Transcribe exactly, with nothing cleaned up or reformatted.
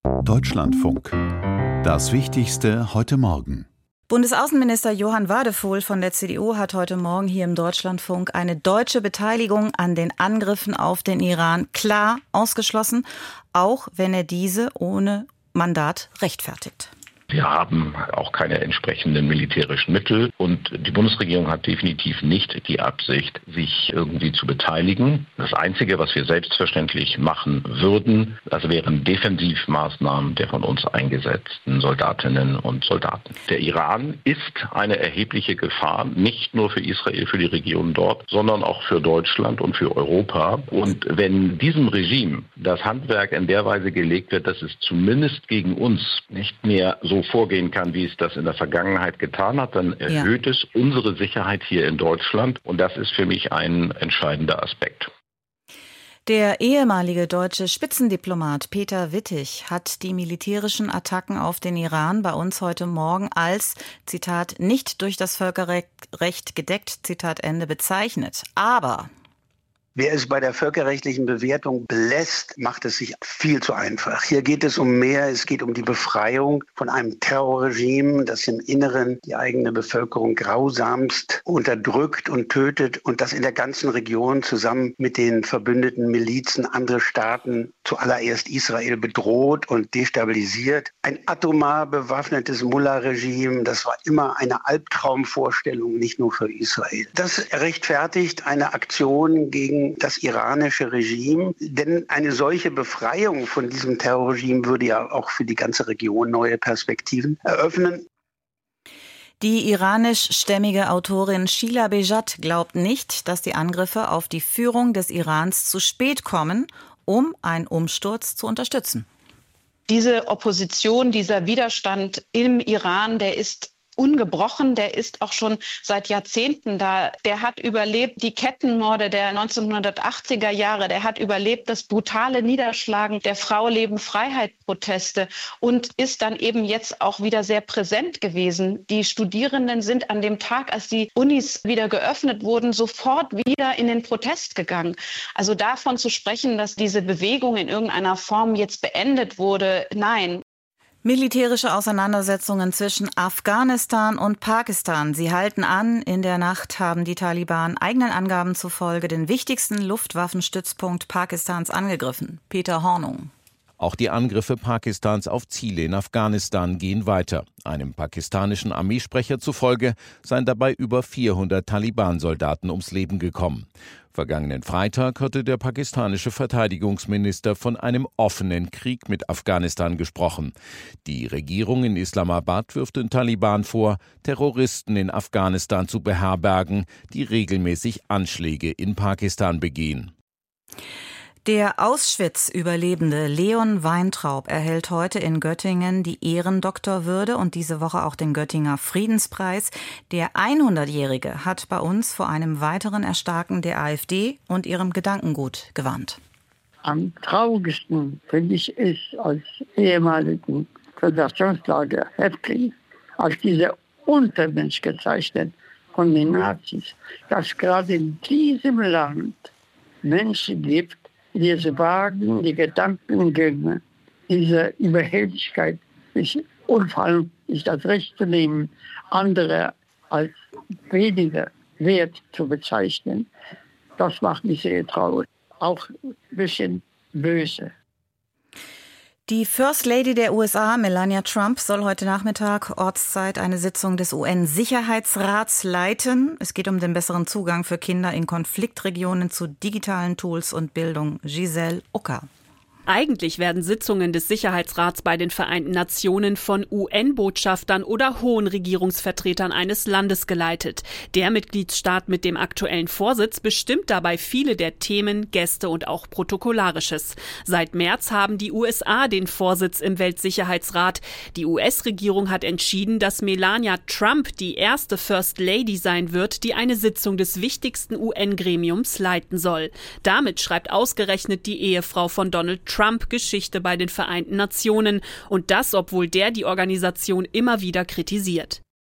Deutschlandfunk. Das Wichtigste heute Morgen. Bundesaußenminister Johann Wadephul von der C D U hat heute Morgen hier im Deutschlandfunk eine deutsche Beteiligung an den Angriffen auf den Iran klar ausgeschlossen, auch wenn er diese ohne Mandat rechtfertigt. Wir haben auch keine entsprechenden militärischen Mittel und die Bundesregierung hat definitiv nicht die Absicht, sich irgendwie zu beteiligen. Das Einzige, was wir selbstverständlich machen würden, das wären Defensivmaßnahmen der von uns eingesetzten Soldatinnen und Soldaten. Der Iran ist eine erhebliche Gefahr, nicht nur für Israel, für die Region dort, sondern auch für Deutschland und für Europa. Und wenn diesem Regime das Handwerk in der Weise gelegt wird, dass es zumindest gegen uns nicht mehr so vorgehen kann, wie es das in der Vergangenheit getan hat, dann erhöht ja. es unsere Sicherheit hier in Deutschland. Und das ist für mich ein entscheidender Aspekt. Der ehemalige deutsche Spitzendiplomat Peter Wittig hat die militärischen Attacken auf den Iran bei uns heute Morgen als, Zitat, nicht durch das Völkerrecht gedeckt, Zitat Ende, bezeichnet. Aber wer es bei der völkerrechtlichen Bewertung belässt, macht es sich viel zu einfach. Hier geht es um mehr. Es geht um die Befreiung von einem Terrorregime, das im Inneren die eigene Bevölkerung grausamst unterdrückt und tötet und das in der ganzen Region zusammen mit den verbündeten Milizen andere Staaten, zuallererst Israel, bedroht und destabilisiert. Ein atomar bewaffnetes Mullah-Regime, das war immer eine Albtraumvorstellung, nicht nur für Israel. Das rechtfertigt eine Aktion gegen das iranische Regime, denn eine solche Befreiung von diesem Terrorregime würde ja auch für die ganze Region neue Perspektiven eröffnen. Die iranischstämmige Autorin Sheila Bejat glaubt nicht, dass die Angriffe auf die Führung des Irans zu spät kommen, um einen Umsturz zu unterstützen. Diese Opposition, dieser Widerstand im Iran, der ist ungebrochen, der ist auch schon seit Jahrzehnten da. Der hat überlebt die Kettenmorde der neunzehnhundertachtziger Jahre, der hat überlebt das brutale Niederschlagen der Frau-Leben-Freiheit-Proteste und ist dann eben jetzt auch wieder sehr präsent gewesen. Die Studierenden sind an dem Tag, als die Unis wieder geöffnet wurden, sofort wieder in den Protest gegangen. Also davon zu sprechen, dass diese Bewegung in irgendeiner Form jetzt beendet wurde, nein. Militärische Auseinandersetzungen zwischen Afghanistan und Pakistan. Sie halten an. In der Nacht haben die Taliban eigenen Angaben zufolge den wichtigsten Luftwaffenstützpunkt Pakistans angegriffen. Peter Hornung. Auch die Angriffe Pakistans auf Ziele in Afghanistan gehen weiter. Einem pakistanischen Armeesprecher zufolge seien dabei über vierhundert Taliban-Soldaten ums Leben gekommen. Vergangenen Freitag hatte der pakistanische Verteidigungsminister von einem offenen Krieg mit Afghanistan gesprochen. Die Regierung in Islamabad wirft den Taliban vor, Terroristen in Afghanistan zu beherbergen, die regelmäßig Anschläge in Pakistan begehen. Der Auschwitz-Überlebende Leon Weintraub erhält heute in Göttingen die Ehrendoktorwürde und diese Woche auch den Göttinger Friedenspreis. Der hundertjährige hat bei uns vor einem weiteren Erstarken der AfD und ihrem Gedankengut gewarnt. Am traurigsten finde ich es als ehemaligen Konzentrationslagerhäftling, als dieser Untermensch gezeichnet von den Nazis, dass gerade in diesem Land Menschen gibt, diese Wagen, die Gedankengänge, diese Überheblichkeit, sich unfallen, sich das Recht zu nehmen, andere als weniger wert zu bezeichnen, das macht mich sehr traurig. Auch ein bisschen böse. Die First Lady der U S A, Melania Trump, soll heute Nachmittag Ortszeit eine Sitzung des U N-Sicherheitsrats leiten. Es geht um den besseren Zugang für Kinder in Konfliktregionen zu digitalen Tools und Bildung. Giselle Ucker. Eigentlich werden Sitzungen des Sicherheitsrats bei den Vereinten Nationen von U N-Botschaftern oder hohen Regierungsvertretern eines Landes geleitet. Der Mitgliedsstaat mit dem aktuellen Vorsitz bestimmt dabei viele der Themen, Gäste und auch Protokollarisches. Seit März haben die U S A den Vorsitz im Weltsicherheitsrat. Die U S-Regierung hat entschieden, dass Melania Trump die erste First Lady sein wird, die eine Sitzung des wichtigsten U N-Gremiums leiten soll. Damit schreibt ausgerechnet die Ehefrau von Donald Trump Trump Geschichte bei den Vereinten Nationen. Und das, obwohl der die Organisation immer wieder kritisiert.